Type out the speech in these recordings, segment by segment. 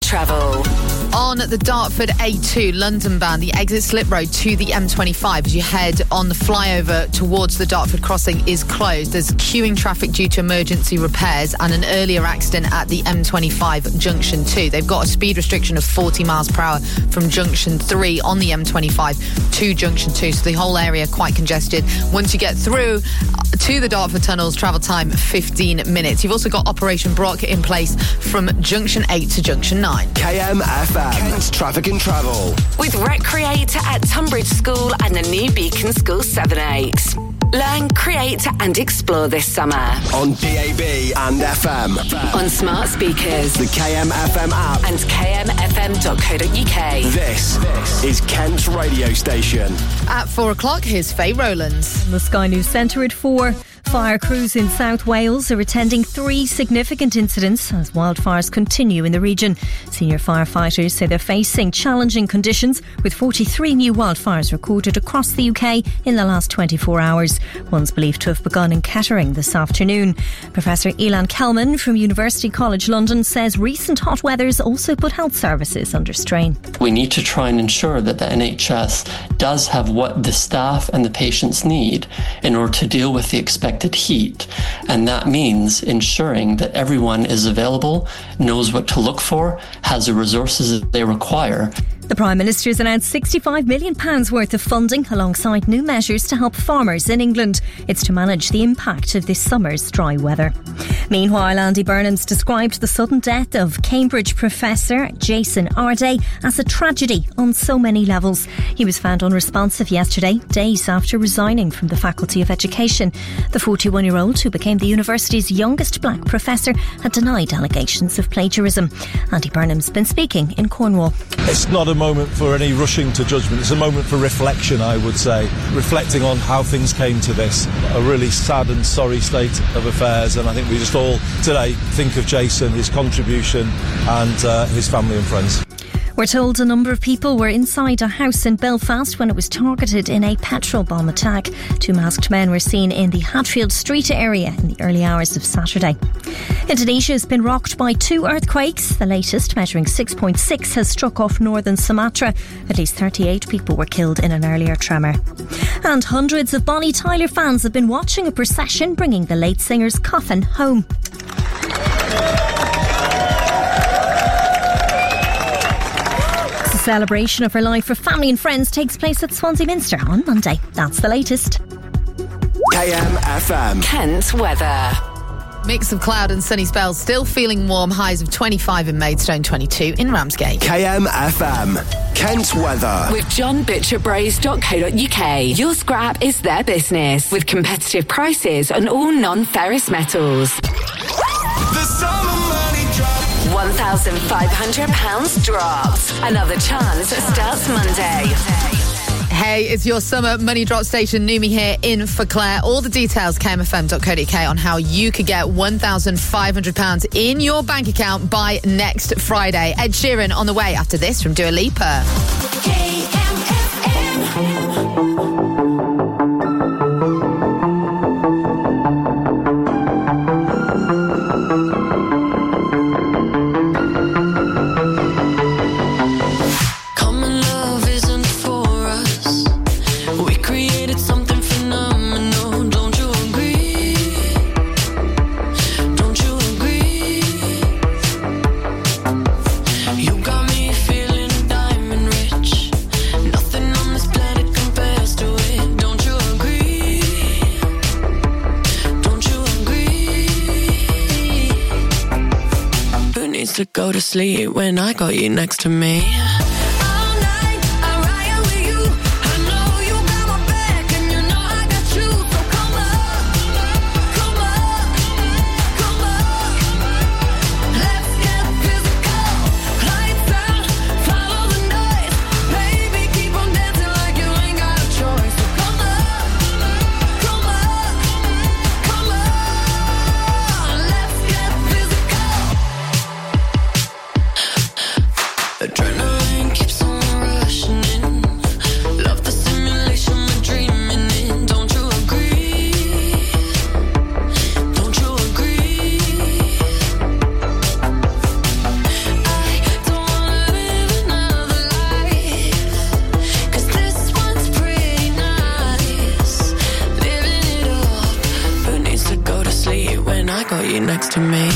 travel. On the Dartford A2 London bound, the exit slip road to the M25 as you head on the flyover towards the Dartford crossing is closed. There's queuing traffic due to emergency repairs and an earlier accident at the M25 junction 2. They've got a speed restriction of 40 miles per hour from junction 3 on the M25 to junction 2, so the whole area quite congested. Once you get through to the Dartford tunnels, travel time 15 minutes. You've also got Operation Brock in place from junction 8 to junction 9. KMFM, Kent's Traffic and Travel. With Recreator at Tunbridge School and the new Beacon School 7-8. Learn, create and explore this summer. On DAB and FM. On smart speakers. The KMFM app. And kmfm.co.uk. This is Kent's radio station. At 4 o'clock, here's Faye Rowlands. The Sky News Centre at 4. Fire crews in South Wales are attending 3 significant incidents as wildfires continue in the region. Senior firefighters say they're facing challenging conditions, with 43 new wildfires recorded across the UK in the last 24 hours. One's believed to have begun in Kettering this afternoon. Professor Ilan Kelman from University College London says recent hot weather's also put health services under strain. We need to try and ensure that the NHS does have what the staff and the patients need in order to deal with the expected heat, and that means ensuring that everyone is available, knows what to look for, has the resources that they require. The Prime Minister has announced £65 million worth of funding alongside new measures to help farmers in England. It's to manage the impact of this summer's dry weather. Meanwhile, Andy Burnham's described the sudden death of Cambridge professor Jason Arday as a tragedy on so many levels. He was found unresponsive yesterday, days after resigning from the Faculty of Education. The 41-year-old, who became the university's youngest black professor, had denied allegations of plagiarism. Andy Burnham's been speaking in Cornwall. It's not a moment for any rushing to judgment. It's a moment for reflection, I would say. Reflecting on how things came to this. A really sad and sorry state of affairs, and I think we just all today think of Jason, his contribution and his family and friends. We're told a number of people were inside a house in Belfast when it was targeted in a petrol bomb attack. 2 masked men were seen in the Hatfield Street area in the early hours of Saturday. Indonesia has been rocked by 2 earthquakes. The latest, measuring 6.6, has struck off northern Sumatra. At least 38 people were killed in an earlier tremor. And hundreds of Bonnie Tyler fans have been watching a procession bringing the late singer's coffin home. Celebration of her life for family and friends takes place at Swansea Minster on Monday. That's the latest. KMFM. Kent weather. Mix of cloud and sunny spells, still feeling warm, highs of 25 in Maidstone, 22 in Ramsgate. KMFM. Kent weather. With johnbutcherbraze.co.uk. Your scrap is their business, with competitive prices on all non-ferrous metals. The summer money drop. £1,500 dropped. Another chance starts Monday. Hey, it's your summer money drop station. Numi here in for Claire. All the details, kmfm.co.uk, on how you could get £1,500 in your bank account by next Friday. Ed Sheeran on the way after this from Dua Lipa. To go to sleep when I got you next to me. Adrenaline next to me.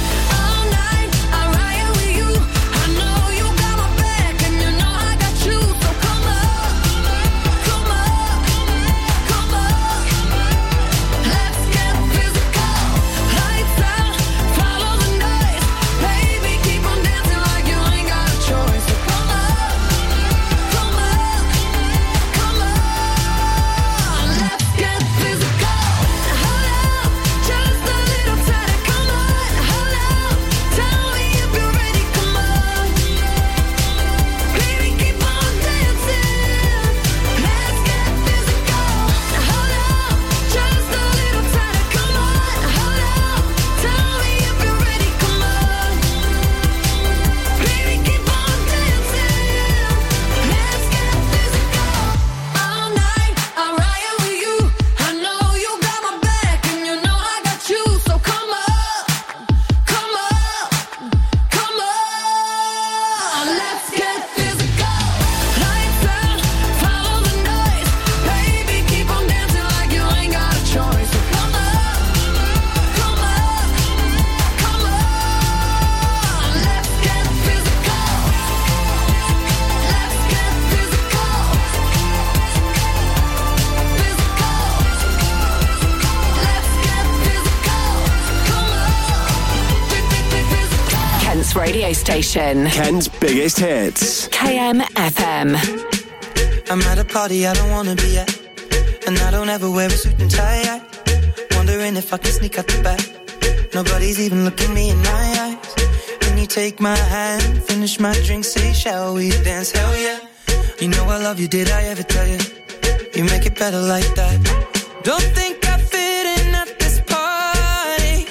Radio station. Kent's biggest hits. KM FM. I'm at a party I don't wanna be at, and I don't ever wear a suit and tie. Wondering if I can sneak out the back. Nobody's even looking me in my eyes. Can you take my hand, finish my drink, say shall we dance? Hell yeah. You know I love you, did I ever tell you? You make it better like that. Don't think I fit in at this party.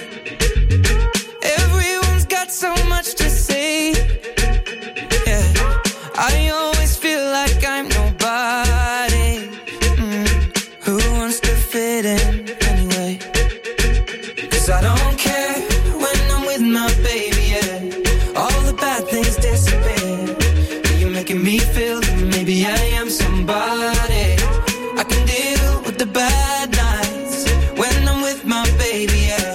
Everyone's got so much to say. Yeah, I always feel like I'm nobody. Who wants to fit in anyway? 'Cause I don't care when I'm with my baby, yeah. All the bad things disappear. You're making me feel that maybe I am somebody. I can deal with the bad nights when I'm with my baby, yeah.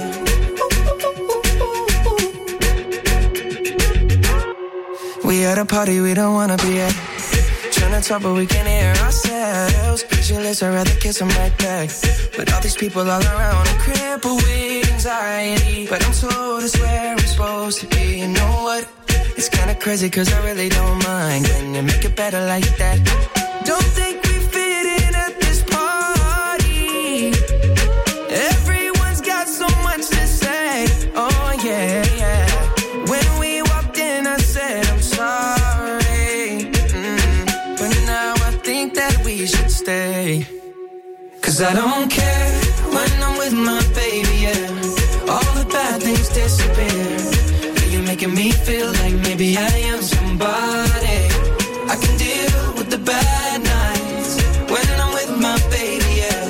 We at a party we don't wanna be at. Trying to talk but we can't hear ourselves. Pictureless, I'd rather kiss them right back. But all these people all around, I'm crippled with anxiety. But I'm told it's where I'm supposed to be. You know what? It's kinda crazy 'cause I really don't mind. Can you make it better like that? Don't think we fit in at this party. Everyone's got so much to say. Oh yeah, yeah. When we walked in I said I'm sorry. But now I think that we should stay. 'Cause I don't care when I'm with my baby, yeah. All the bad things disappear. You're making me feel like maybe I am somebody. I can deal with the bad nights when I'm with my baby, yeah.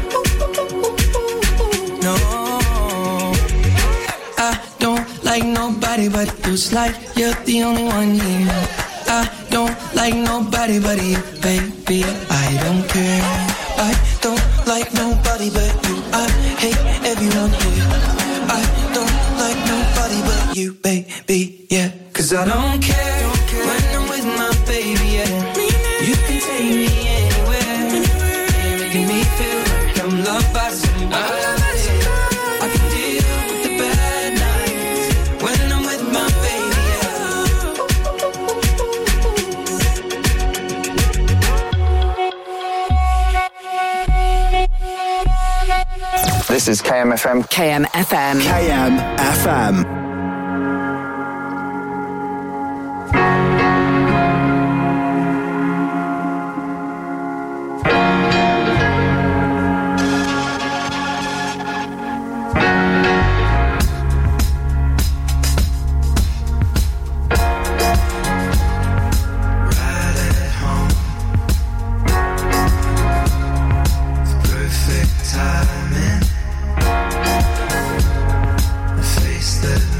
No, I don't like nobody but you. It's like you're the only one here. I don't like nobody but you, baby. I don't care. I don't like nobody but you. I hate everyone here. I don't like nobody but you, baby, yeah. 'Cause I don't care when I'm with my baby, yeah. You can take me anywhere. You're making me feel like I'm loved by somebody. I can deal with the bad nights when I'm with my baby, yeah. This is KMFM. KMFM. KMFM. Perfect timing. A face that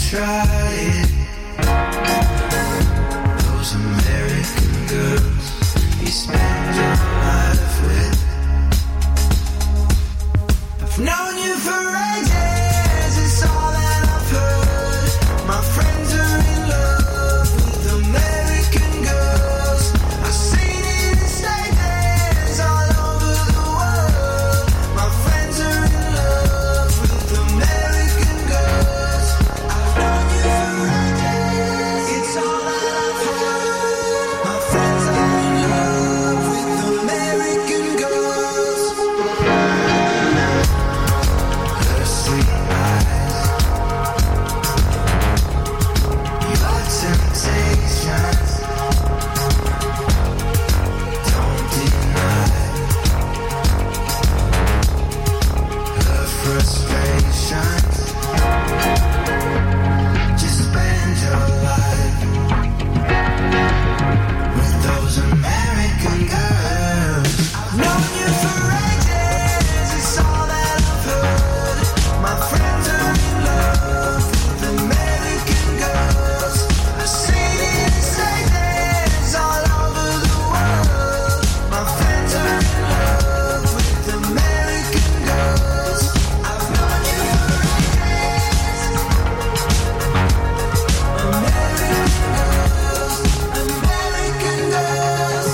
try it. Those American girls you spend your life with. I've known you for ages, it's all that I've heard. My friends are in love with American girls. I've seen it in stages all over the world. My friends are in love with American girls. I've known you for ages, it's all that I've heard. My friends are in love with American girls. Her sweet eyes, your temptations, don't deny her frustrations. Just spend your life with those American girls. I've known you for ages, it's all that I've heard. My friends are in love with American girls. I've seen it in stages all over the world. My friends are in love with American girls. I've known you for ages. American girls, American girls.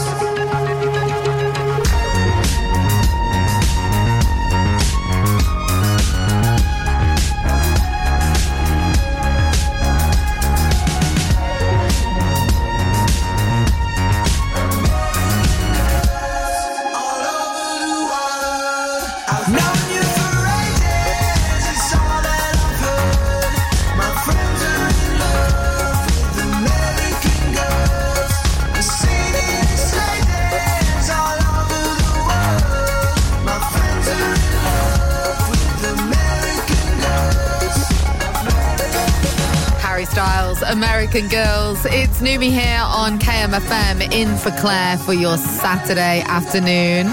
All over the world. I've known you for ages, it's all that I've heard. My friends are in love with American girls. I've seen it in stages all over the world. My friends are in love with American girls. Harry Styles, American Girls. It's Numi here on KMFM, in for Claire for your Saturday afternoon.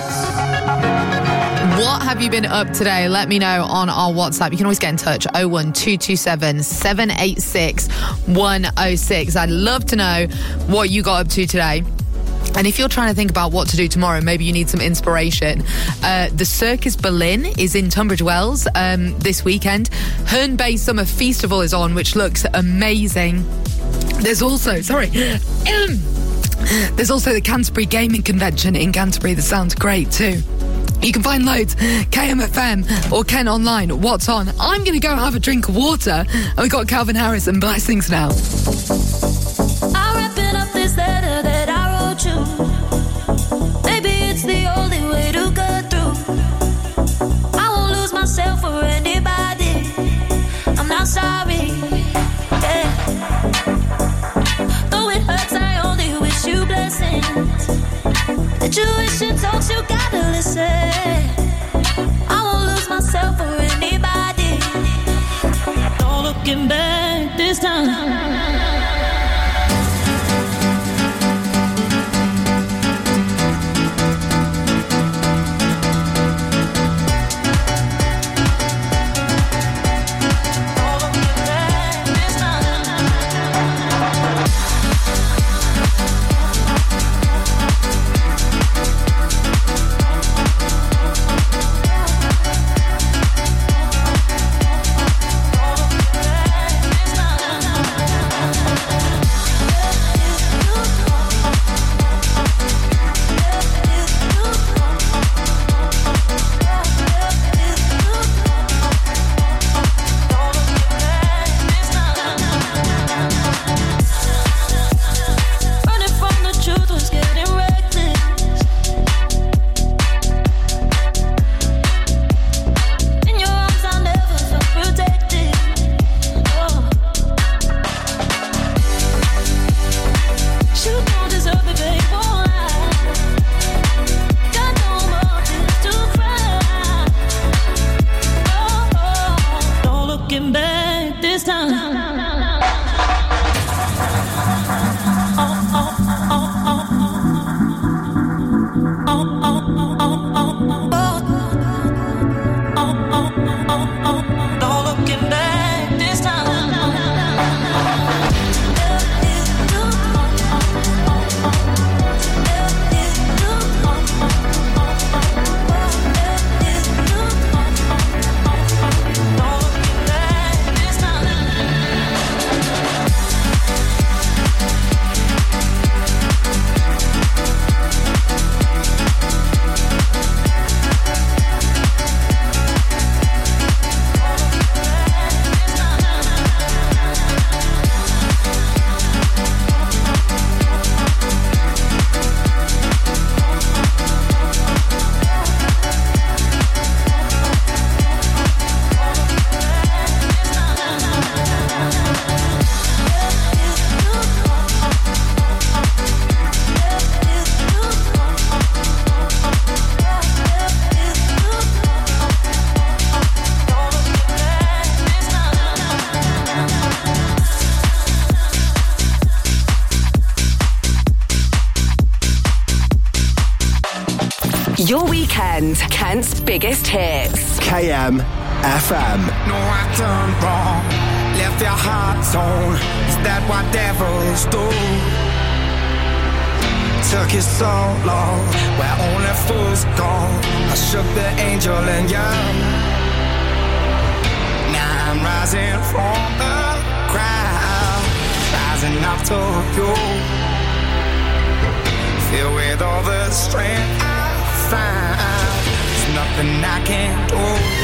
What have you been up today? Let me know on our WhatsApp. You can always get in touch, 01227 786 106. I'd love to know what you got up to today. And if you're trying to think about what to do tomorrow, maybe you need some inspiration. The Circus Berlin is in Tunbridge Wells this weekend. Herne Bay Summer Festival is on, which looks amazing. There's also, there's also the Canterbury Gaming Convention in Canterbury that sounds great too. You can find loads, KMFM or Ken online. What's on? I'm going to go have a drink of water. And we've got Calvin Harris and Blessings now. I'm wrapping up this letter that I wrote you. Maybe it's the only way to go through. I won't lose myself for anybody. I'm not sorry. Yeah. Though it hurts, I only wish you blessings. The tuition talks, you gotta listen. I won't lose myself for anybody. No looking back this time. Your weekend, Kent's biggest hits. KM FM. No, I done wrong. Left your heart torn. Is that what devils do? Took you so long, where only fools go. I shook the angel in you. Now I'm rising from the crowd, rising up to you. Filled with all the strength I found, there's nothing I can't do.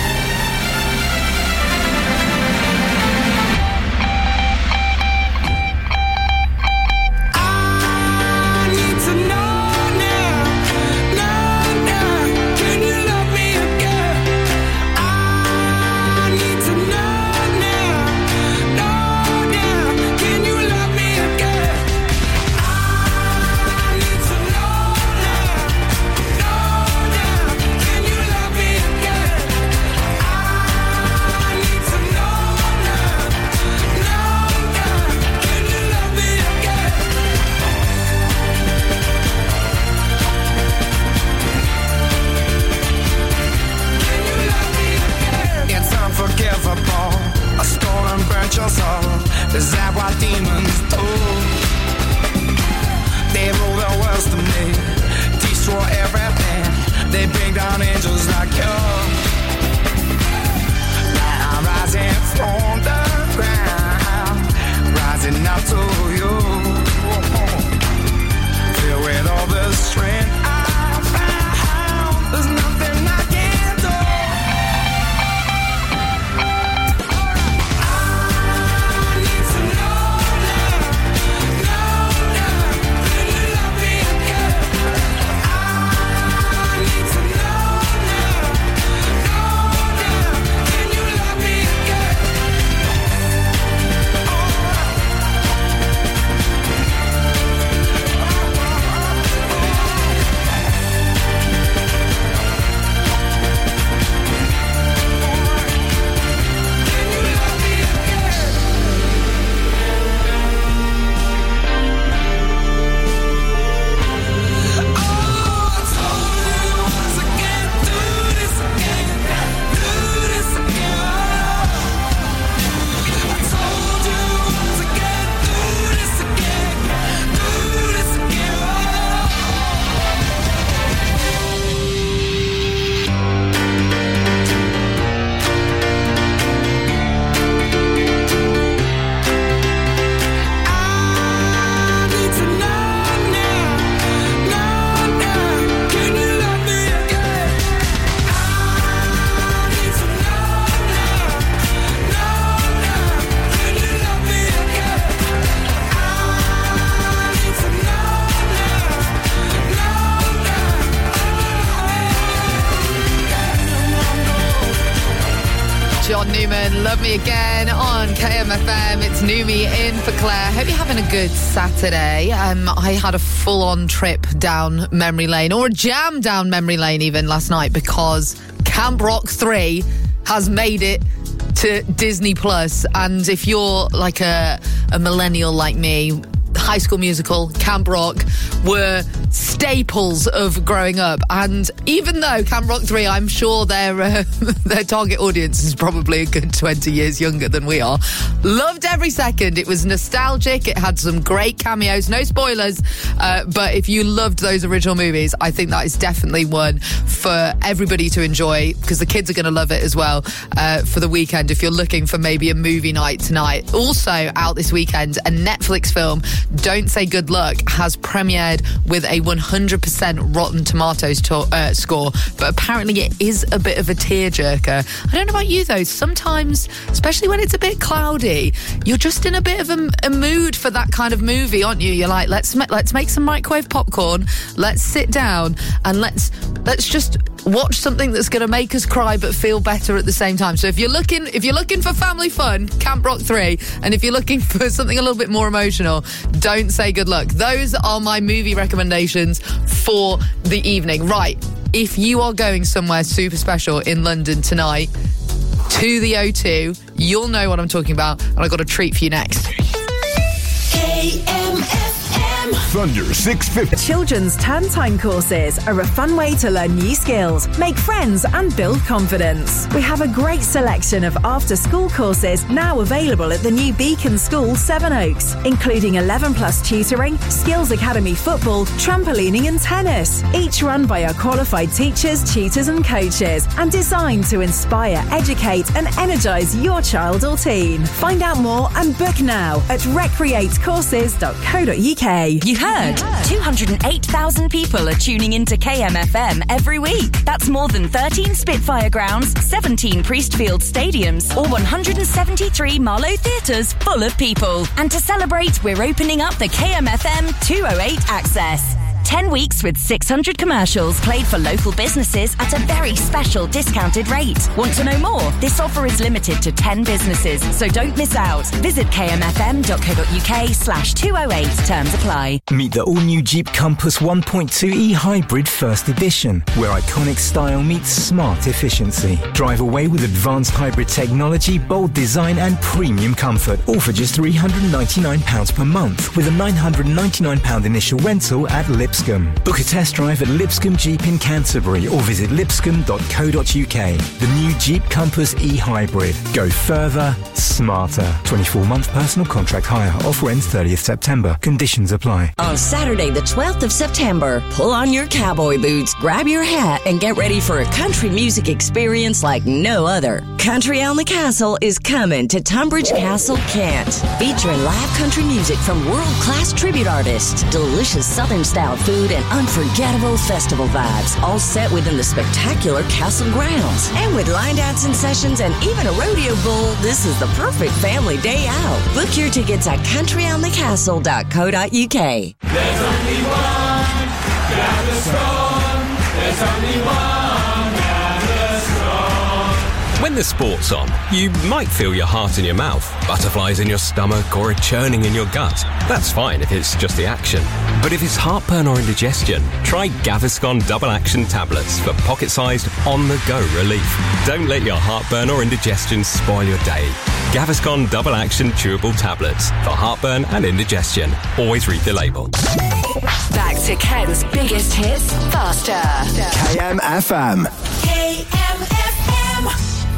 I stole and burnt your soul. Is that what demons do? They rule the world to me, destroy everything. They bring down angels like you. Now I'm rising from the ground, rising up to you. Filled with all the strength I found, there's nothing I can't do. John Newman, Love Me Again on KMFM. It's Numi in for Claire. Hope you're having a good Saturday. I had a full-on trip down memory lane, or a jam down memory lane even last night, because Camp Rock 3 has made it to Disney Plus. And if you're like a millennial like me, High School Musical, Camp Rock were staples of growing up. And even though Camp Rock 3, I'm sure their target audience is probably a good 20 years younger than we are, loved every second. It was nostalgic. It had some great cameos. No spoilers. But if you loved those original movies, I think that is definitely one for everybody to enjoy, because the kids are going to love it as well for the weekend if you're looking for maybe a movie night tonight. Also out this weekend, a Netflix film, Don't Say Good Luck, has premiered with a 100% Rotten Tomatoes score, but apparently it is a bit of a tearjerker. I don't know about you though, sometimes, especially when it's a bit cloudy, you're just in a bit of a mood for that kind of movie, aren't you? You're like, let's make some microwave popcorn, let's sit down and let's just watch something that's going to make us cry but feel better at the same time. So if you're looking for family fun, Camp Rock 3, and if you're looking for something a little bit more emotional, Don't Say Good Luck. Those are my movie recommendations for the evening. Right, if you are going somewhere super special in London tonight to the O2, you'll know what I'm talking about, and I've got a treat for you next. KMFM. Thunder 650. Children's term time courses are a fun way to learn new skills, make friends and build confidence. We have a great selection of after-school courses now available at the new Beacon School, Sevenoaks, including 11+ tutoring, Skills Academy football, trampolining and tennis, each run by our qualified teachers, tutors and coaches, and designed to inspire, educate and energise your child or teen. Find out more and book now at recreatecourses.co.uk. You heard? 208,000 people are tuning into KMFM every week. That's more than 13 Spitfire grounds, 17 Priestfield stadiums, or 173 Marlow theatres full of people. And to celebrate, we're opening up the KMFM 208 access. 10 weeks with 600 commercials played for local businesses at a very special discounted rate. Want to know more? This offer is limited to 10 businesses, so don't miss out. Visit kmfm.co.uk/208. Terms apply. Meet the all-new Jeep Compass 1.2 e-Hybrid First Edition, where iconic style meets smart efficiency. Drive away with advanced hybrid technology, bold design and premium comfort, all for just £399 per month, with a £999 initial rental at Lipscomb. Book a test drive at Lipscomb Jeep in Canterbury or visit lipscomb.co.uk. The new Jeep Compass e-Hybrid. Go further, smarter. 24-month personal contract hire. Offer ends 30th September. Conditions apply. On Saturday, the 12th of September, pull on your cowboy boots, grab your hat, and get ready for a country music experience like no other. Country on the Castle is coming to Tunbridge Castle, Kent, featuring live country music from world-class tribute artists, delicious Southern-style food, and unforgettable festival vibes, all set within the spectacular castle grounds. And with line dancing sessions and even a rodeo bull, this is the perfect family day out. Book your tickets at countryonthecastle.co.uk. There's only one, gather strong. There's only one, gather strong. When the sport's on, you might feel your heart in your mouth, butterflies in your stomach, or a churning in your gut. That's fine if it's just the action. But if it's heartburn or indigestion, try Gaviscon Double Action Tablets for pocket-sized, on-the-go relief. Don't let your heartburn or indigestion spoil your day. Gaviscon Double Action Chewable Tablets for heartburn and indigestion. Always read the label. Back to Ken's biggest hits faster. KMFM. KMFM.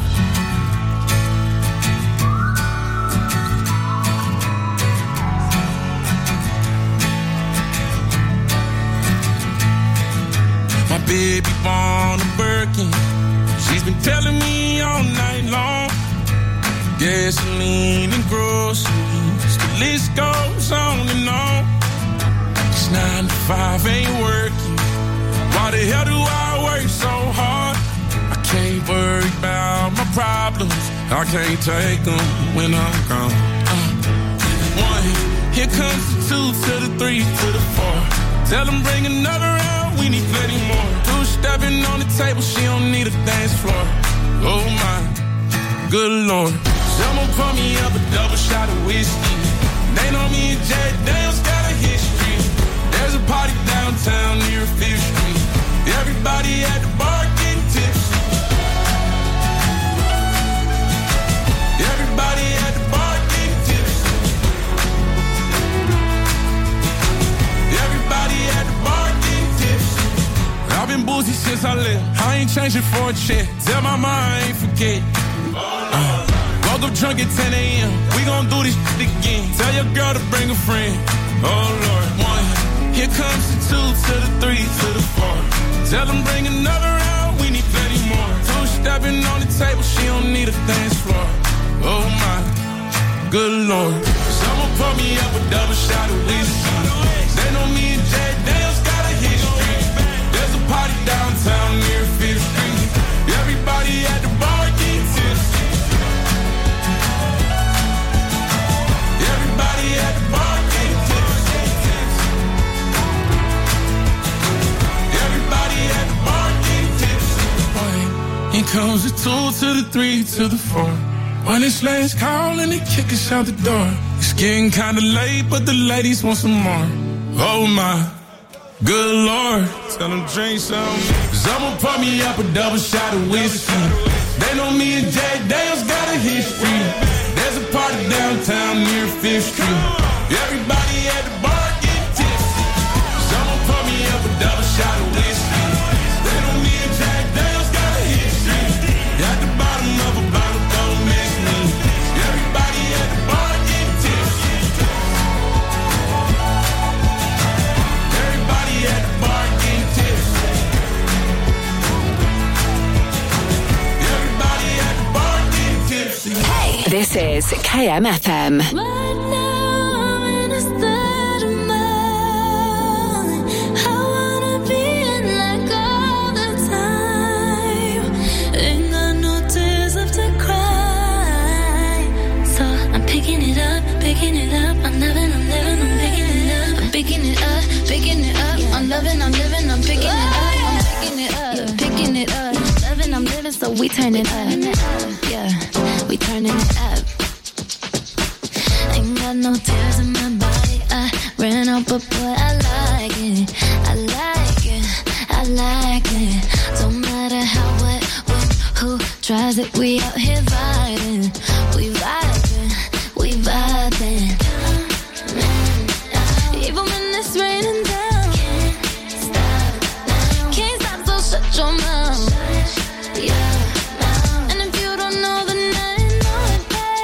My baby born a Birkin. She's been telling me all night long. Gasoline and groceries, the list goes on and on. It's 9 to 5, ain't working. Why the hell do I work so hard? I can't worry about my problems. I can't take them when I'm gone. 1, here comes the 2 to the 3 to the 4. Tell them bring another round, we need plenty more. 2 stepping on the table, she don't need a dance floor. Oh my, good Lord. Someone pour me up a double shot of whiskey. They know me and Jack Daniels got a history. There's a party downtown near 5th Street. Everybody at the bar getting tipsy. Everybody at the bar getting tipsy. Everybody at the bar getting tipsy. I've been boozy since I left. I ain't changing for a check. Tell my mom I ain't forget. Woke up drunk at 10 a.m. We gon' do this shit again. Tell your girl to bring a friend. Oh Lord. 1, here comes the 2 to the 3 to the 4. Tell them bring another round, we need plenty more. 2 stepping on the table, she don't need a dance floor. Oh my, good Lord. Someone pour me up a double shot of whiskey. They know me and Jack Daniels got a history. There's a party downtown near 5th Street. Everybody at the bar getting tipsy. Everybody at the bar getting tipsy. Everybody at the bar getting tipsy. Here comes the 2 to the 3 to the 4. When it's last call and they kick us out the door. It's getting kinda late, but the ladies want some more. Oh my, good Lord. Tell them drink some. Someone pour me up a double shot of whiskey. They know me and Jack Daniels got a history. There's a party downtown near 5th Street. Everybody at the bar getting tipsy. This is KMFM. So we turn it up, yeah, we turning it up. Ain't got no tears in my body, I ran out, but boy, I like it, I like it, I like it. Don't matter how, what, when, who tries it, we out here vibing, we vibing, we vibing. Even when it's raining down, can't stop, so shut your mouth. Yeah. And if you don't know, then I know it,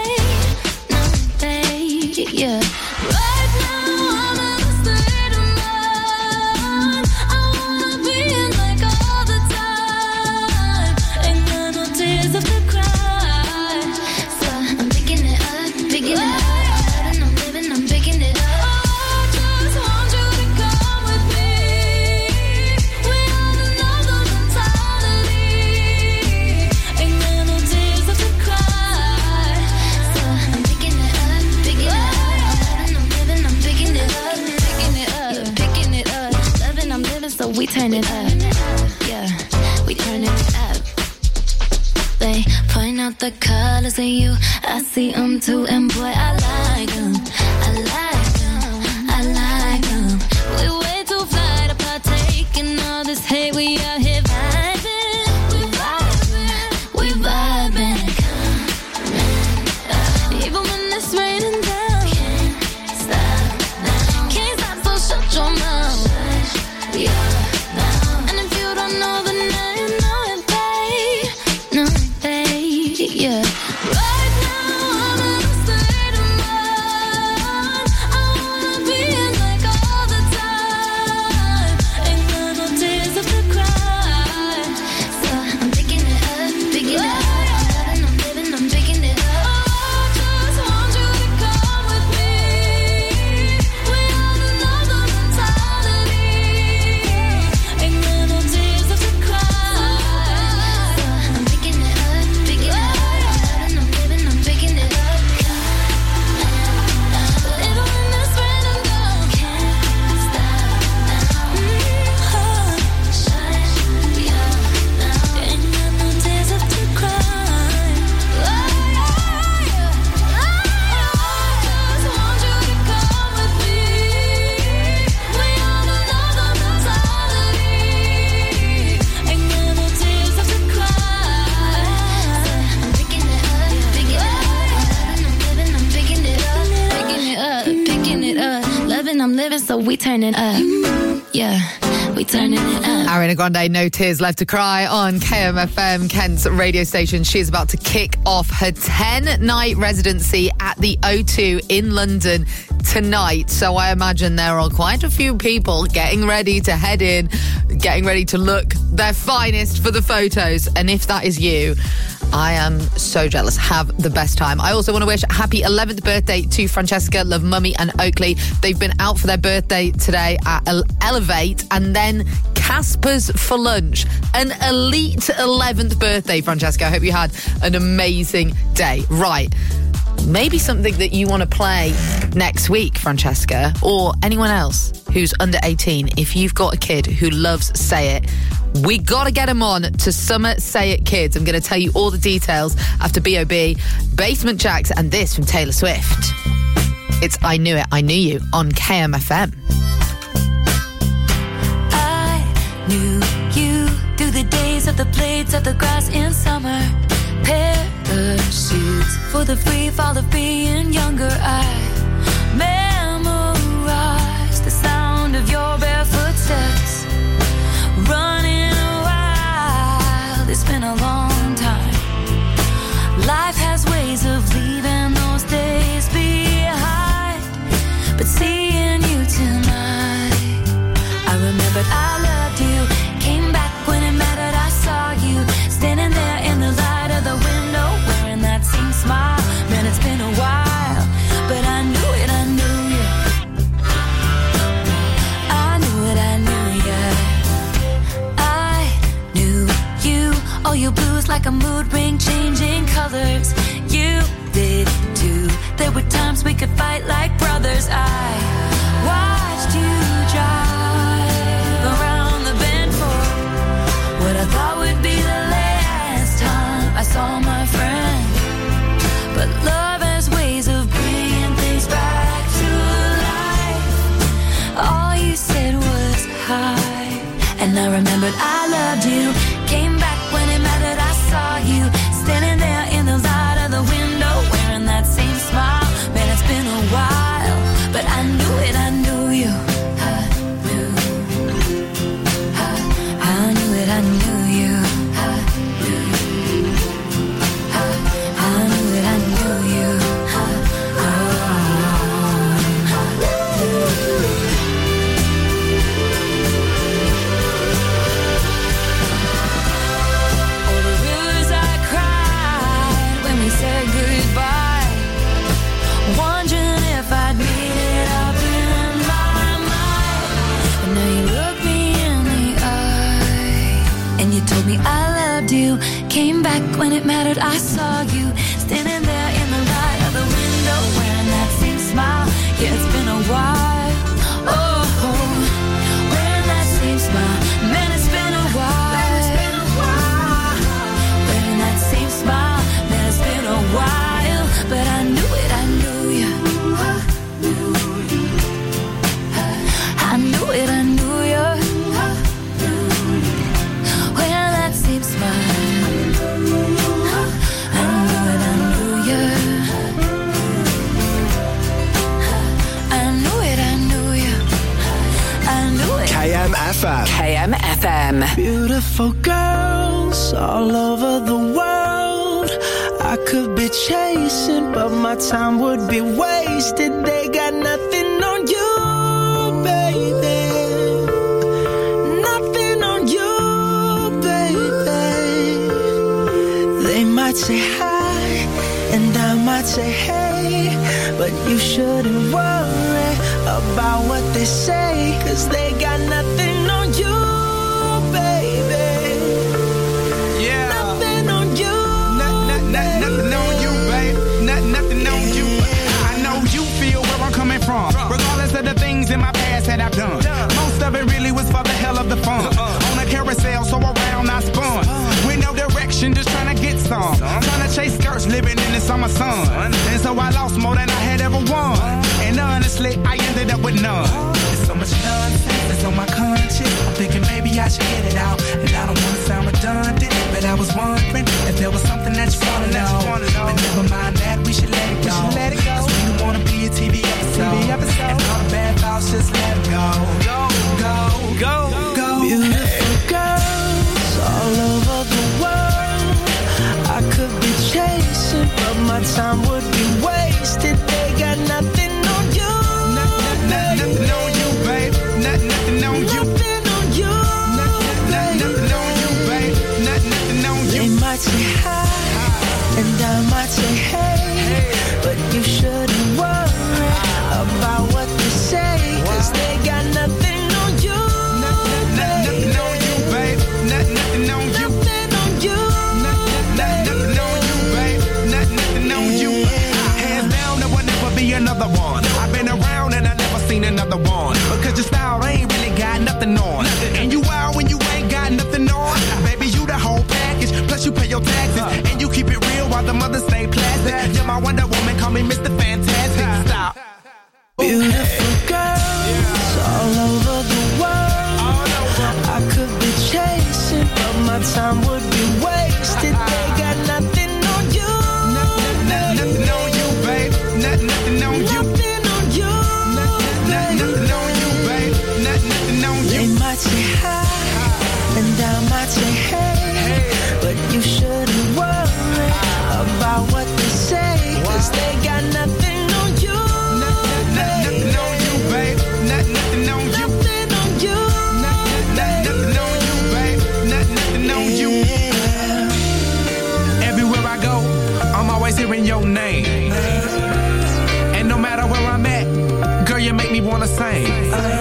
babe. Yeah. Right now, I'm in a state of mind. I wanna be in like all the time. Ain't got no tears left to cry. So I'm picking it up, picking it up. And I'm living, I'm picking it up. Oh, I just want you to come with me. We are another mentality. So we turn it up, yeah, we turn it up. They point out the colors in you, I see them too, and boy, I like them, I like them, I like them. We way too fly to partake in all this hate, we out here vibing, we vibing, we vibing. Even when it's raining down, can't stop, so shut your mouth. Yeah. And if you don't know, then I know it, babe. No, babe, yeah. Right now, I'm in a state of mind. I wanna be in like all the time. Ain't got no tears left to cry. So I'm picking it up, picking it up. And I'm living, I'm picking it up. Oh, I just want you to come with me. We have another mentality. I'm living, so we turn it up. Yeah, we turning it up. Ariana Grande, No Tears Left to Cry on KMFM, Kent's radio station. She is about to kick off her 10-night residency at the O2 in London tonight. So I imagine there are quite a few people getting ready to head in, getting ready to look their finest for the photos. And if that is you, I am so jealous. Have the best time. I also want to wish a happy 11th birthday to Francesca, Love Mummy and Oakley. They've been out for their birthday today at Elevate and then Casper's for lunch. An elite 11th birthday, Francesca. I hope you had an amazing day. Right. Maybe something that you want to play next week, Francesca, or anyone else who's under 18. If you've got a kid who loves Say It, we got to get them on to Summer Say It Kids. I'm going to tell you all the details after B.O.B., Basement Jaxx, and this from Taylor Swift. It's I Knew It, I Knew You on KMFM. I knew you through the days of the blades of the grass in summer. Parachutes for the free fall of being younger. I memorized the sound of your barefoot steps. Running wild, it's been a long time. Life has ways of leaving those days behind. But seeing you tonight, I remembered I loved you. Came back when it mattered, I saw you standing there in the light of the window, wearing that same smile. Man, it's like a mood ring changing colors. You did too. There were times we could fight like brothers. I watched you drive around the bend for what I thought would be the last time I saw my friend. But love has ways of bringing things back to life. All you said was hi, and I remembered I loved you. Came back when it mattered, I saw you standing there in the light of the window, wearing that same smile. Man, it's been a while, but I knew it, I knew you. I knew it, I knew you. Me, I loved you. Came back when it mattered, I saw you standing there in the light of the window, wearing that same smile. Yeah, it's been a while. Oh, wearing that same smile. Man, it's been a while. Wearing that same smile. Man, it's been a while. But I knew it, I knew you. I knew it, I knew you. KMFM. Beautiful girls all over the world. I could be chasing, but my time would be wasted. They got nothing on you, baby. Nothing on you, baby. They might say hi, and I might say hey, but you shouldn't worry about what they say, 'cause they got nothing on you, baby. Yeah. Nothing on you. Nothing on you, babe. Nothing on you. I know you feel where I'm coming from. Regardless of the things in my past that I've done. Most of it really was for the hell of the fun. On a carousel, so around I spun. With no direction, just trying to get some. Trying to chase skirts, living in the summer sun. And so I lost more than I had ever won. And honestly, I ended up with none. There's so much nonsense that's on my conscience. I'm thinking maybe I should get it out. And I don't want to sound redundant, but I was wondering if there was something that you want to know. But never mind that, we should let it go. Cause we don't want to be a TV episode. And all the bad thoughts, just let it go. Go, go, go, go. Beautiful girls all over the world. I could be chasing, but my time would be wasted. They got nothing on you. Nothing on you, babe. Nothing on you. Nothing on you. Nothing on you, babe. Nothing on you. They might say hi, and I might say hey, but you shouldn't worry about what they say, 'cause they got nothing on you. Nothing on you, babe. Nothing on you. Nothing on you. Nothing on you, babe. Nothing on you. Hands down, there will never be another one. I've been around and I never seen another one. Because your style ain't really got nothing on. And you out when you ain't got nothing on. Baby, you the whole package. Plus you pay your taxes. And you keep it real while the mothers stay plastic. You're my Wonder Woman, call me Mr. Fantastic. Stop. Beautiful girls all over the world. I could be chasing, but my time would be wasted. They got nothing on you. Nothing on you, babe. Nothing on you. Nothing on you. Nothing on you, babe. Nothing on you. They might say hi, and I might say hey, but you shouldn't worry about what they say, 'cause they got nothing on you. Nothing on you, babe. Nothing on you. Nothing on you. Nothing on you, babe. Nothing on you. Everywhere I go, I'm always hearing your name. And no matter where I'm at, girl, you make me wanna sing.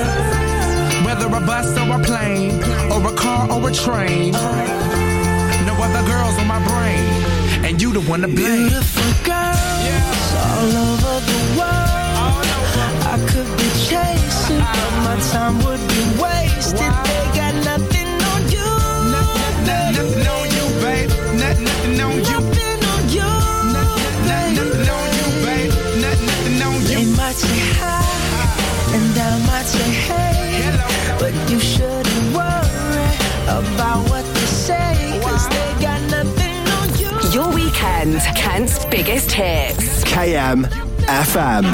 Whether a bus or a plane, or a car or a train, no no other girls on my brain, and you the one to blame. Beautiful girls all over the world. I could be chasing, but my time would be wasted. They got nothing on you. Nothing on you, babe. Nothing on you. Nothing on you. Nothing on you, babe. Nothing on you. They might say hi, and I might say hey, but you shouldn't worry about what they say, 'cause they got nothing on you. Your weekend, Kent's biggest hits. KM FM.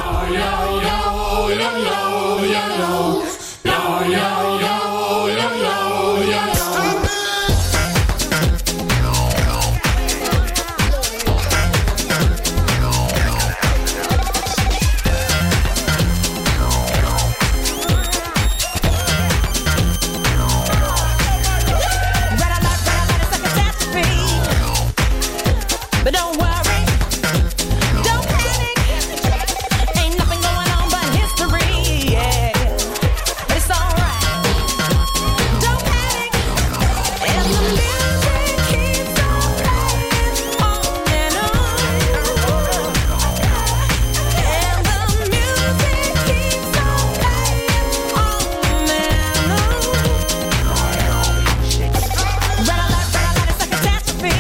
But don't worry, don't panic. Ain't nothing going on but history, yeah. But it's alright. Don't panic. And the music keeps on playing on and on. And the music keeps on playing on and on. Red alert, it's a catastrophe.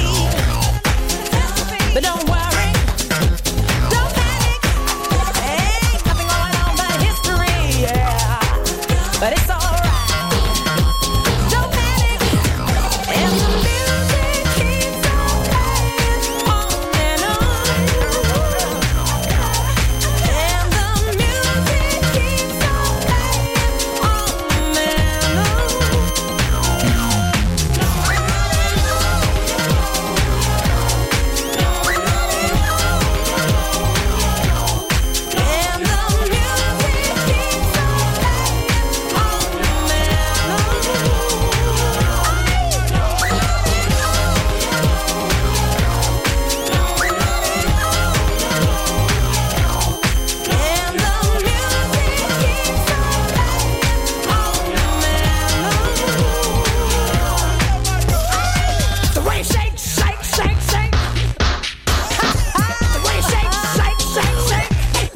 But don't worry, don't panic. Ain't nothing going on but history, yeah. But it's alright. Don't panic. And the music keeps on playing on and on. And the music keeps on playing on and on. The way you shake, shake, shake, shake. The way you shake, shake, shake, shake.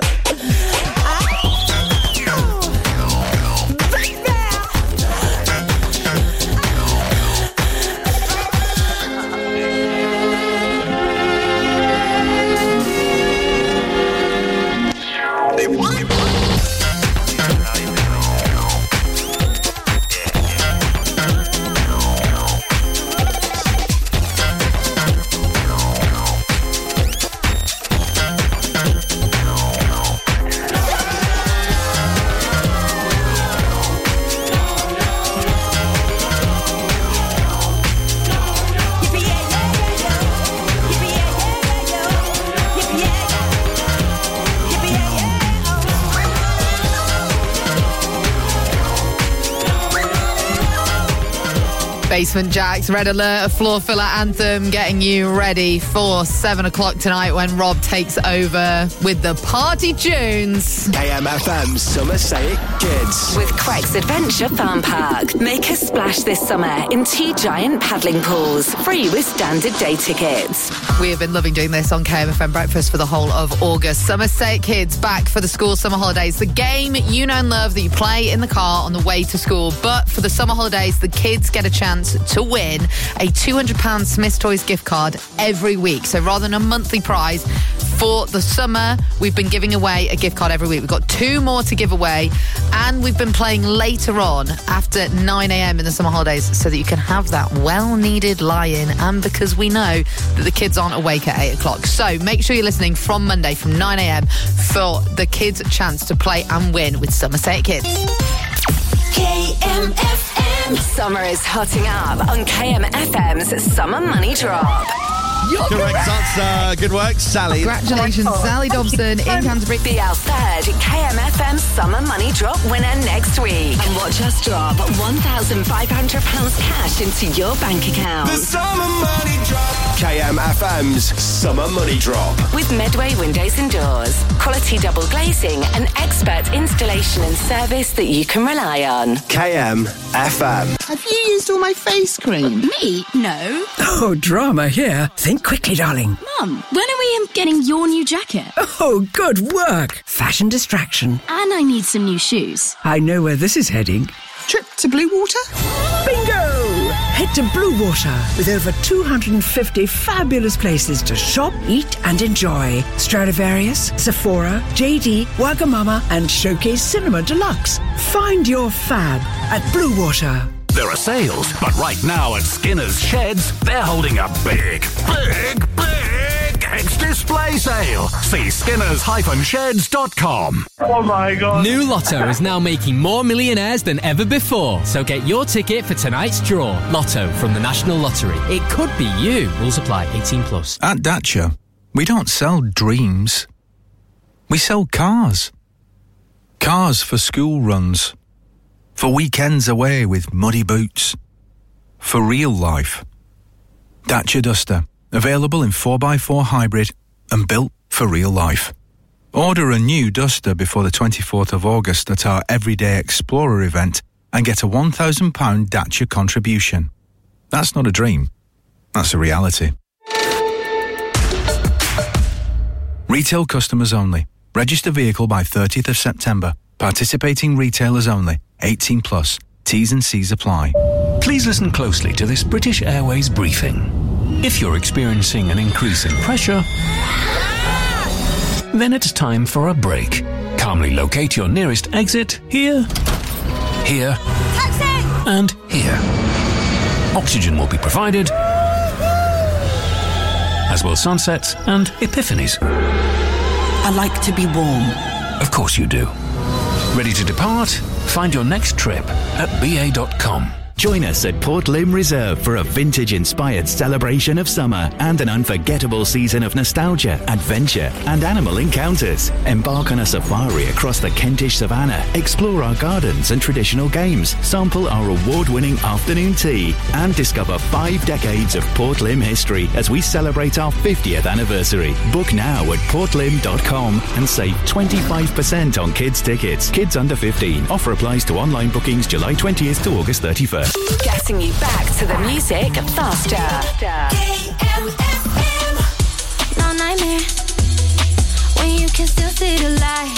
Basement Jaxx, Red Alert, a floor filler anthem, getting you ready for 7 o'clock tonight when Rob takes over with the party tunes. KMFM Somerset Kids. With Craig's Adventure Farm Park. Make a splash this summer in 2 giant paddling pools. Free with standard day tickets. We have been loving doing this on KMFM Breakfast for the whole of August. Somerset Kids back for the school summer holidays. The game you know and love that you play in the car on the way to school. But for the summer holidays, the kids get a chance to win a £200 Smith's Toys gift card every week. So rather than a monthly prize, for the summer, we've been giving away a gift card every week. We've got 2 more to give away, and we've been playing later on after 9 a.m. in the summer holidays so that you can have that well-needed lie-in, and because we know that the kids aren't awake at 8 o'clock. So make sure you're listening from Monday from 9 a.m. for the kids' chance to play and win with Somerset Kids. KMFM. Summer is hotting up on KMFM's Summer Money Drop. Correct answer. Good work, Sally. Congratulations, Sally Dobson in Canterbury. Be our third KMFM Summer Money Drop winner next week. And watch us drop £1,500 cash into your bank account. The Summer Money Drop. KMFM's Summer Money Drop. With Medway Windows and Doors. Quality double glazing and expert installation and service that you can rely on. KMFM. Have you used all my face cream? Me? No. Oh, drama here. Think quickly, darling. Mum, when are we getting your new jacket? Oh, good work. Fashion distraction. And I need some new shoes. I know where this is heading. Trip to Blue Water? Bingo! Head to Blue Water with over 250 fabulous places to shop, eat and enjoy. Stradivarius, Sephora, JD, Wagamama and Showcase Cinema Deluxe. Find your fab at Blue Water. There are sales, but right now at Skinner's Sheds, they're holding a big ex-display sale. See skinners-sheds.com. Oh my God. New Lotto is now making more millionaires than ever before. So get your ticket for tonight's draw. Lotto from the National Lottery. It could be you. Rules apply. 18+. At Dacia, we don't sell dreams. We sell cars. Cars for school runs. For weekends away with muddy boots. For real life. Dacia Duster. Available in 4x4 hybrid and built for real life. Order a new Duster before the 24th of August at our Everyday Explorer event and get a £1,000 Dacia contribution. That's not a dream. That's a reality. Retail customers only. Register vehicle by 30th of September. Participating retailers only. 18+. T's and C's apply. Please listen closely to this British Airways briefing. If you're experiencing an increase in pressure, then it's time for a break. Calmly locate your nearest exit here, here, Taxi! and here. Oxygen will be provided, as will sunsets and epiphanies. I like to be warm. Of course you do. Ready to depart? Find your next trip at BA.com. Join us at Port Lim Reserve for a vintage-inspired celebration of summer and an unforgettable season of nostalgia, adventure and animal encounters. Embark on a safari across the Kentish Savannah, explore our gardens and traditional games, sample our award-winning afternoon tea and discover 5 decades of Port Lim history as we celebrate our 50th anniversary. Book now at portlim.com and save 25% on kids' tickets. Kids under 15. Offer applies to online bookings July 20th to August 31st. Getting you back to the music faster. KMFM. No nightmare when you can still see the light.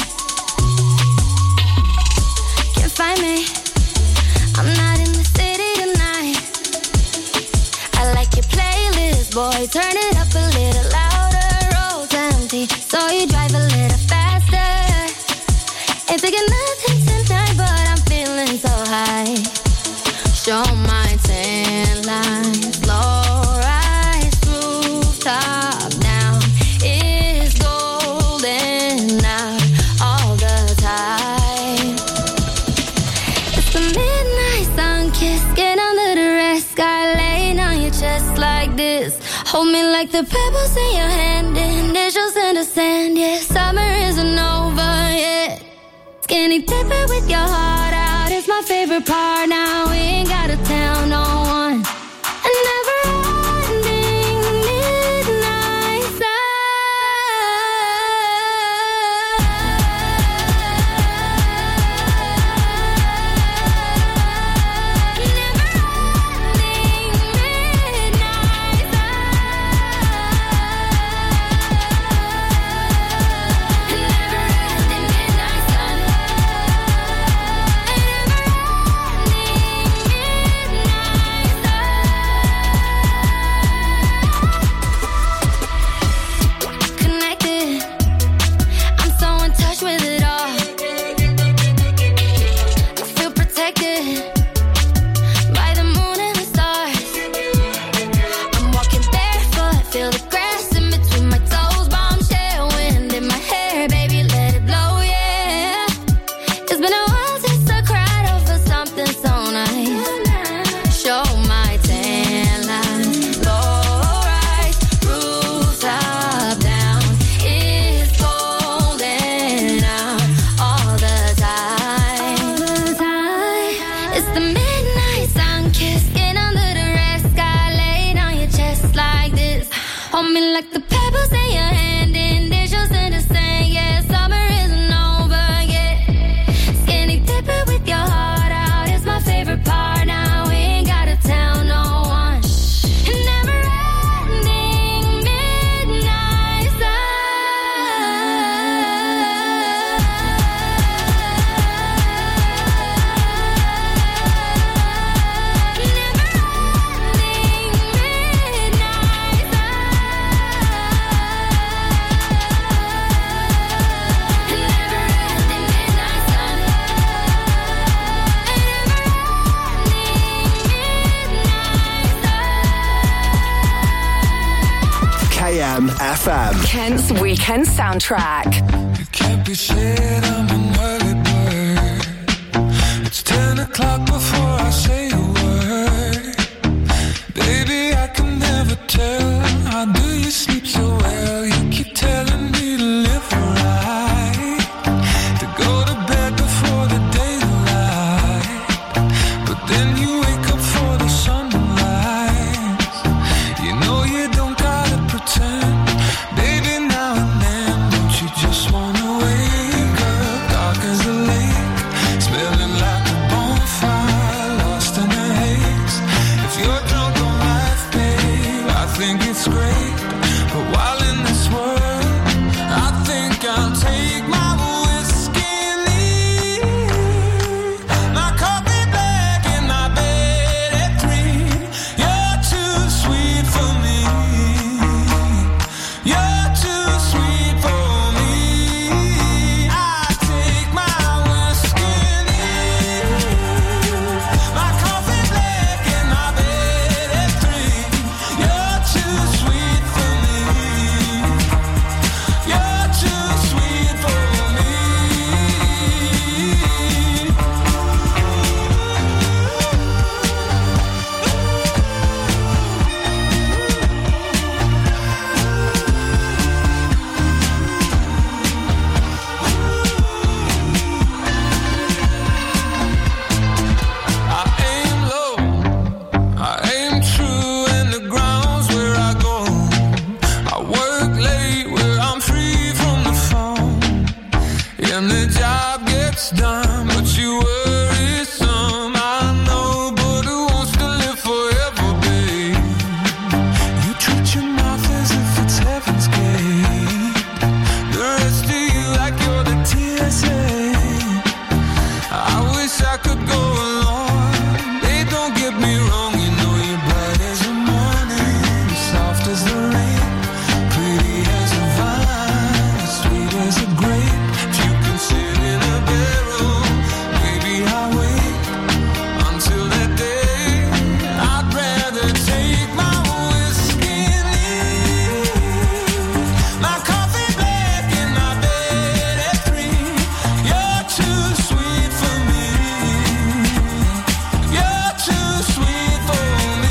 Can't find me. I'm not in the city tonight. I like your playlist, boy. Turn it up a little louder. Road's empty, so you drive a little faster. Ain't taking nothing tonight, but I'm feeling so high. Show my tan lines, low rise, rooftop now is golden out all the time. It's the midnight sun kiss, get under the red sky, laying on your chest like this. Hold me like the pebbles in your hand, initials in the sand. Yeah, summer isn't over yet. Skinny dipping with your heart out is my favorite part. Now we ain't gotta tell no one. A never-ending midnight me like the pebbles in your hand, and there's just in the sand. Yeah, summer isn't over yet. Skinny dipping with your heart out is my favorite part. Now we ain't gotta tell no one. Never ending midnight sun. KM FM. Kent's Weekend Soundtrack. It can't be said I'm an early bird. It's 10 o'clock before I say a word. Baby, I can never tell. How do you sleep so well? You keep telling me to live right, to go to bed before the daylight. But then you wake up for the sunrise. You know you don't gotta pretend. Baby, now and then, don't you just wanna wake up dark as a lake, smelling like a bonfire, lost in the haze. If you're drunk on life, babe, I think it's great. But while in this world, I think I'll take my whiskey and leave. My coffee black in my bed at 3. You're too sweet for me. You're too sweet for me. I take my whiskey and leave. My coffee black in my bed at 3. You're too sweet for me. You're too sweet for me. I aim low, I aim true, and the ground's where I go. I work late where I'm free from the phone, and the job gets done, but you worry some. I know, but who wants to live forever, babe? You treat your mouth as if it's heaven's gate. The rest of you like you're the TSA. I wish I could go along. They don't get me wrong, you know you're bright as the morning, soft as the rain, pretty as a vine, sweet as a grape. If you can sit in a barrel, maybe I'll wait until that day. I'd rather take my whiskey and leave. My coffee black in my bed at 3. You're too sweet for me. You're too sweet for me.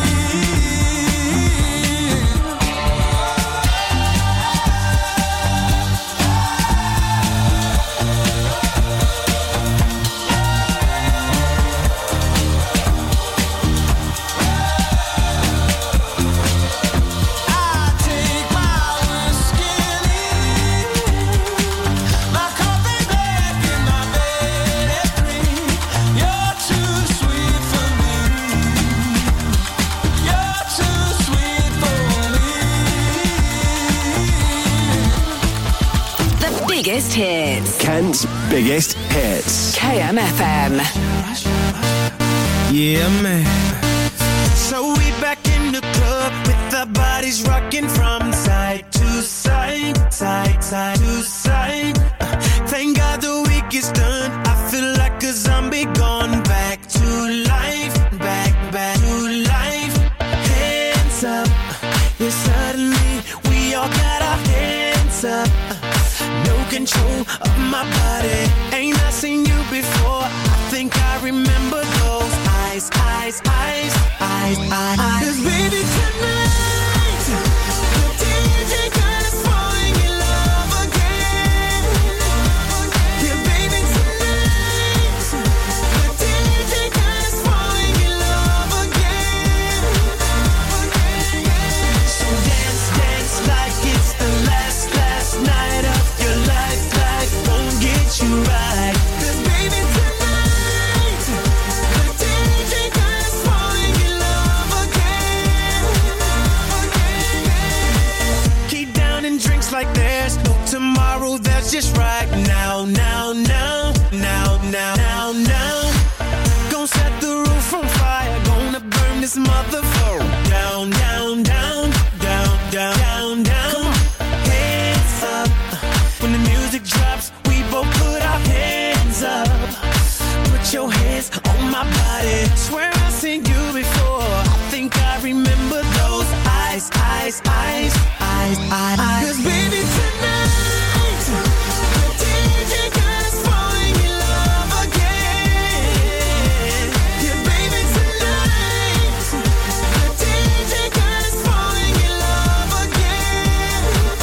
I take my whiskey and leave. My coffee black in my bed at 3. You're too sweet for me. You're too sweet for me. The biggest hits. Kent's biggest hits. KM FM. Yeah, man. So we back in the club with our bodies rocking from side to side, side to side. Thank God the week is done. I feel like a zombie gone back to life, back to life. Hands up, yeah, suddenly we all got our hands up. No control of my body. Ain't I seen you before? I think I remember those eyes, eyes, eyes, eyes, eyes. 'Cause baby tonight, the DJ got us falling in love again. Yeah, baby tonight, the DJ got us falling in love again. So dance, dance, dance just right now, now, now, now, now, now, now. Gonna set the roof on fire, gonna burn this motherfucker down, down, down, down, down, down, down. Hands up, when the music drops, we both put our hands up. Put your hands on my body. Swear I've seen you before. I think I remember those eyes, eyes, eyes, eyes, eyes. 'Cause baby tonight, the DJ got us falling in love again. Yeah, baby tonight, the DJ got us falling in love again.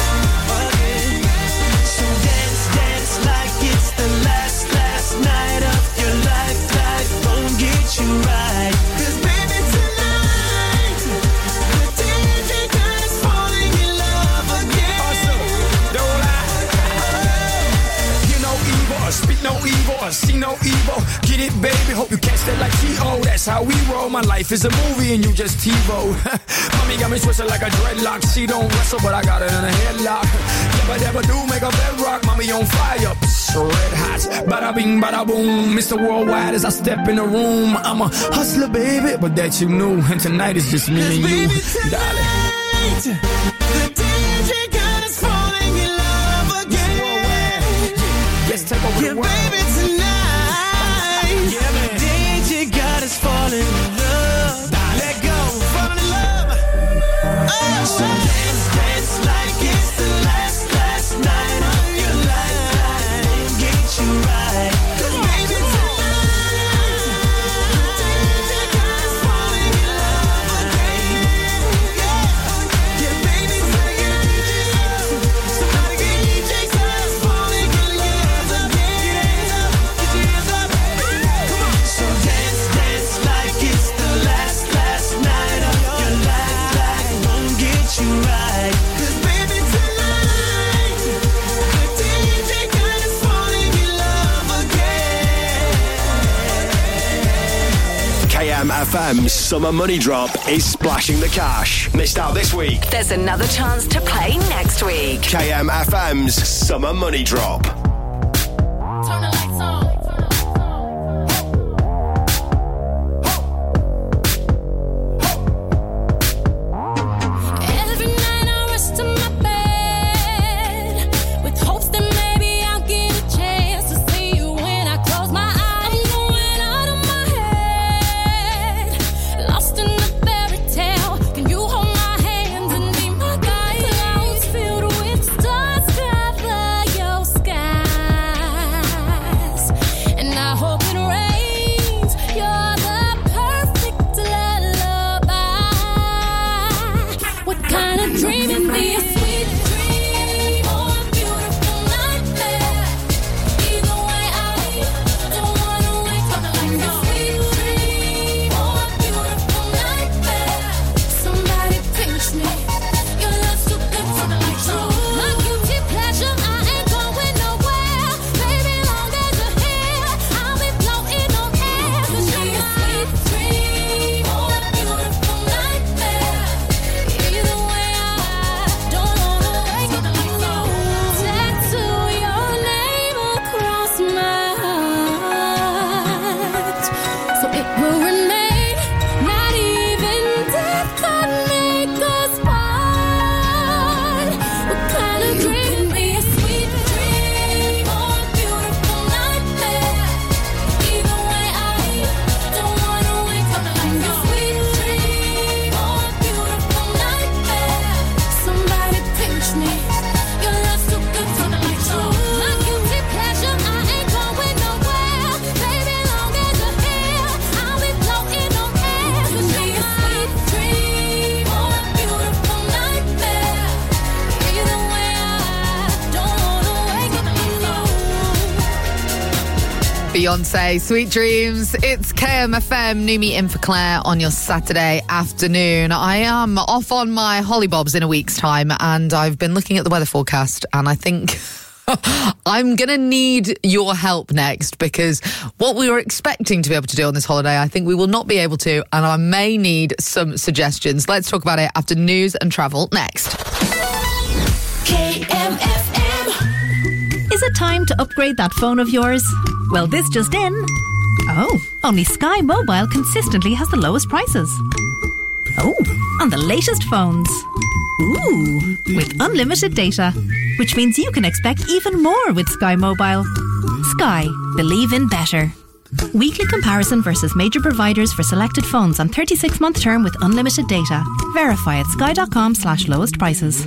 So dance, dance like it's the last night of your life. Life won't get you right. 'Cause baby tonight, the DJ got us falling in love again. Don't lie. Hear no evil, or speak no evil, or see no evil. Get it, baby, hope you catch that like T.O. That's how we roll. My life is a movie and you just TiVo. Mommy got me twisted like a dreadlock. She don't wrestle, but I got it in a headlock. Never do make a bedrock. Mommy on fire, red hot. Bada bing, bada boom. Mr. Worldwide as I step in the room. I'm a hustler, baby, but that you knew. And tonight is just me and you, darling. The DJ got us falling in love again. Let's take over the world. Baby tonight, the DJ got us falling in love. Let go, fall in love. Oh, so dance, dance like it's the last night of your life. Get you right. 'Cause baby tonight, the DJ got us falling in love again. Yeah, baby, somebody get DJ got us falling in love again. Get your hands up. Come on. So dance, dance like it's the last night of your life. Life won't get you right. 'Cause baby tonight, the DJ got us falling in love again. KMFM's Summer Money Drop is splashing the cash. Missed out this week? There's another chance to play next week. KMFM's Summer Money Drop. Turn the lights on. Every night I rest in my bed with hopes that maybe I'll get a chance to see you when I close my eyes. I'm going out of my head, lost in the fairy tale. Can you hold my hands and be my guide? Clouds filled with stars cover your skies, and I hope it rains. You're the perfect lullaby. What kind of dream in me? A sweet dream or a beautiful nightmare. Either way, I don't wanna wake up like a sweet dream or a beautiful nightmare. Somebody pinch me. Your love's too good to be true. My guilty pleasure, I ain't going nowhere. Baby, long as you're here, I'll be floating on air. 'Cause you're a sweet dream or a beautiful nightmare. Either way, I don't wanna wake up like you. Tattoo your name across my heart, so it will remain. Not even death could make us part. What kind of dream can be a sweet dream or a beautiful nightmare? Either way, I don't wanna wake up like a sweet dream or a beautiful nightmare. Somebody pinch me. Your love's too good to be true. My guilty pleasure, I ain't going nowhere. Baby, long as you're here, I'll be floating on air. 'Cause you're a sweet dream or a beautiful nightmare. Either way, I don't wanna wake up like you. Beyonce, Sweet Dreams. It's KMFM, Numi in for Claire on your Saturday afternoon. I am off on my hollybobs in a week's time, and I've been looking at the weather forecast, and I think I'm going to need your help next, because what we were expecting to be able to do on this holiday, I think we will not be able to, and I may need some suggestions. Let's talk about it after news and travel next. KMFM. Is it time to upgrade that phone of yours? Well, this just in. Oh, only Sky Mobile consistently has the lowest prices. Oh, on the latest phones. Ooh, with unlimited data, which means you can expect even more with Sky Mobile. Sky, believe in better. Weekly comparison versus major providers for selected phones on 36-month term with unlimited data. Verify at sky.com/lowest prices.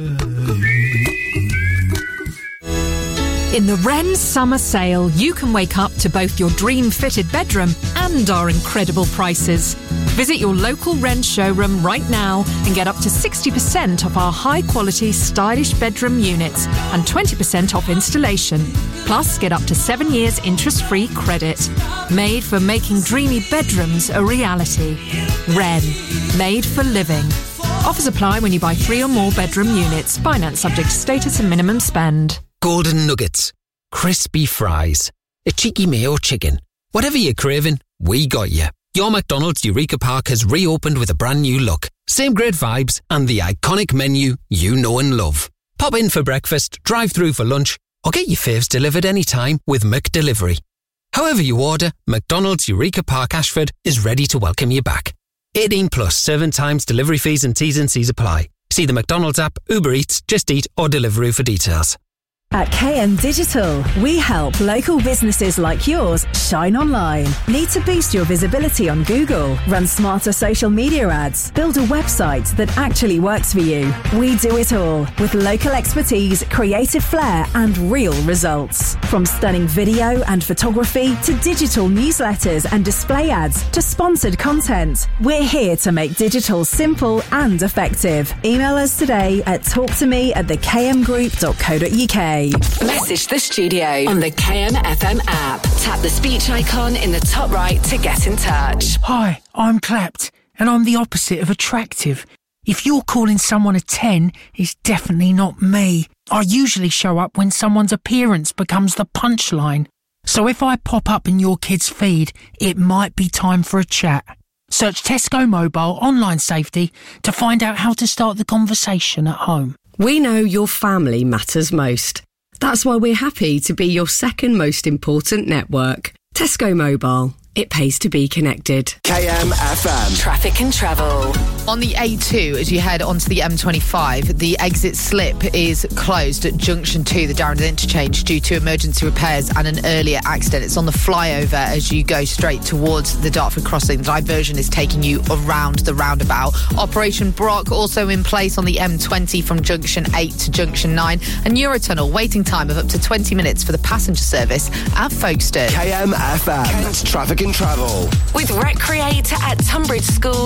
In the Wren Summer Sale, you can wake up to both your dream-fitted bedroom and our incredible prices. Visit your local Wren showroom right now and get up to 60% off our high-quality, stylish bedroom units and 20% off installation. Plus, get up to 7 years interest-free credit. Made for making dreamy bedrooms a reality. Wren. Made for living. Offers apply when you buy 3 or more bedroom units. Finance subject to status and minimum spend. Golden nuggets, crispy fries, a cheeky mayo chicken. Whatever you're craving, we got you. Your McDonald's Eureka Park has reopened with a brand new look. Same great vibes and the iconic menu you know and love. Pop in for breakfast, drive through for lunch, or get your faves delivered anytime with McDelivery. However you order, McDonald's Eureka Park Ashford is ready to welcome you back. 18 plus serving times, delivery fees and T's and C's apply. See the McDonald's app, Uber Eats, Just Eat or Deliveroo for details. At KM Digital, we help local businesses like yours shine online. Need to boost your visibility on Google, run smarter social media ads, build a website that actually works for you. We do it all with local expertise, creative flair and real results. From stunning video and photography to digital newsletters and display ads to sponsored content, we're here to make digital simple and effective. Email us today at talktome@thekmgroup.co.uk. Message the studio on the KMFM app. Tap the speech icon in the top right to get in touch. Hi, I'm clapped, and I'm the opposite of attractive. If you're calling someone a 10, it's definitely not me. I usually show up when someone's appearance becomes the punchline. So if I pop up in your kid's feed, it might be time for a chat. Search Tesco Mobile Online Safety to find out how to start the conversation at home. We know your family matters most. That's why we're happy to be your second most important network. Tesco Mobile. It pays to be connected. KMFM. Traffic and travel. On the A2, as you head onto the M25, the exit slip is closed at Junction 2, the Darren interchange, due to emergency repairs and an earlier accident. It's on the flyover as you go straight towards the Dartford crossing. The diversion is taking you around the roundabout. Operation Brock also in place on the M20 from Junction 8 to Junction 9. And Eurotunnel, waiting time of up to 20 minutes for the passenger service at Folkestone. KMFM. Kent Traffic and Travel. With Recreate at Tunbridge School